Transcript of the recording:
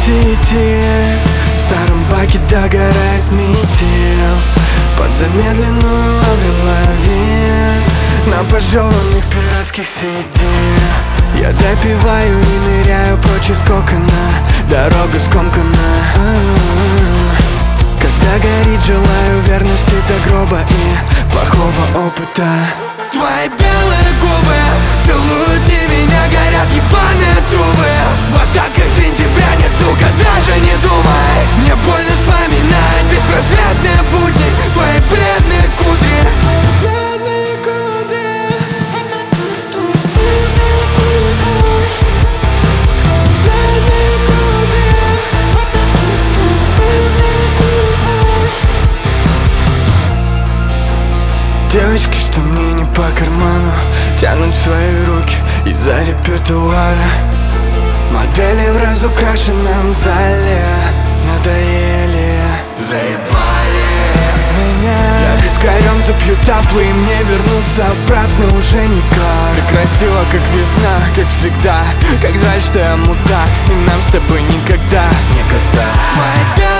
сети. В старом баке догорает метель под замедленную Аврил Лавин на пожеванных пиратских сиденьях. Я допиваю и ныряю прочь из кокона. Дорога скомкана. Когда горит, желаю верности до гроба и плохого опыта. Твои белые губы целуют не меня, горят ебаные трубы. В остатках сентября нет, сука, даже не думай. Мне больно вспоминать беспросветные будни, твои бледные кудри. Девочки, что мне не по карману, тянут свои руки из-за репертуара. Модели в разукрашенном зале надоели, заебали меня. Я вискарем запью таплы, и мне вернуться обратно уже никак. Ты красива, как весна, как всегда. Как жаль, что я мудак, и нам с тобой никогда. Твои